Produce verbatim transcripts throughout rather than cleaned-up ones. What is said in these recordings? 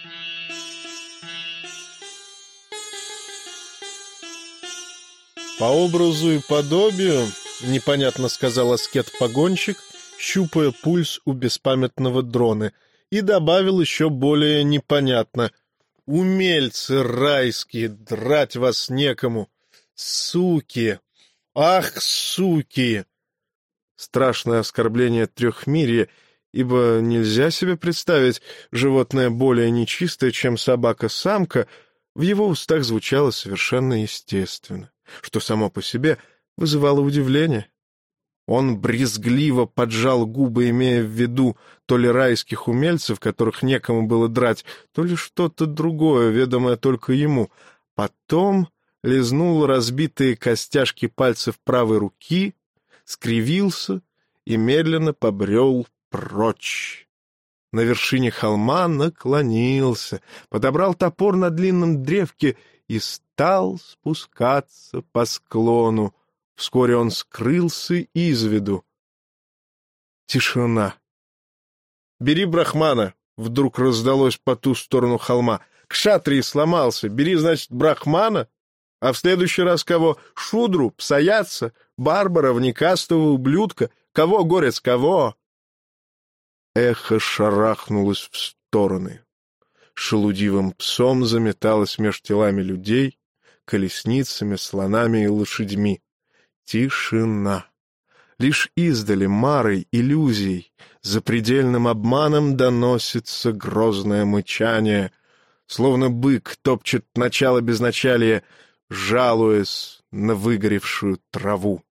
По образу и подобию, непонятно сказал аскет-погонщик, щупая пульс у беспамятного дроны, и добавил еще более непонятно: умельцы райские, драть вас некому, суки, ах, суки! Страшное оскорбление трехмирья, ибо нельзя себе представить животное более нечистое, чем собака-самка, в его устах звучало совершенно естественно, что само по себе вызывало удивление. Он брезгливо поджал губы, имея в виду то ли райских умельцев, которых некому было драть, то ли что-то другое, ведомое только ему. Потом лизнул разбитые костяшки пальцев правой руки, скривился и медленно побрел прочь. На вершине холма наклонился, подобрал топор на длинном древке и стал спускаться по склону. Вскоре он скрылся из виду. Тишина. «Бери брахмана!» — вдруг раздалось по ту сторону холма. «Кшатрий сломался. Бери, значит, брахмана? А в следующий раз кого? Шудру, псаяца, барбара, внекастого ублюдка? Кого, горец, кого?» Эхо шарахнулось в стороны. Шелудивым псом заметалось меж телами людей, колесницами, слонами и лошадьми. Тишина. Лишь издали марой, иллюзией, запредельным обманом доносится грозное мычание, словно бык топчет начало безначалия, жалуясь на выгоревшую траву.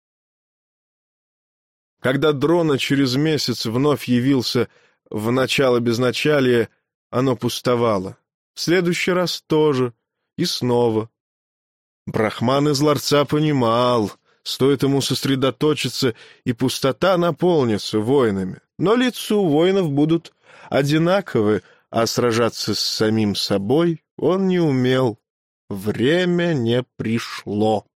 Когда дрона через месяц вновь явился в начало безначалия, оно пустовало. В следующий раз тоже. И снова. Брахман из ларца понимал, стоит ему сосредоточиться, и пустота наполнится воинами. Но лица у воинов будут одинаковы, а сражаться с самим собой он не умел. Время не пришло.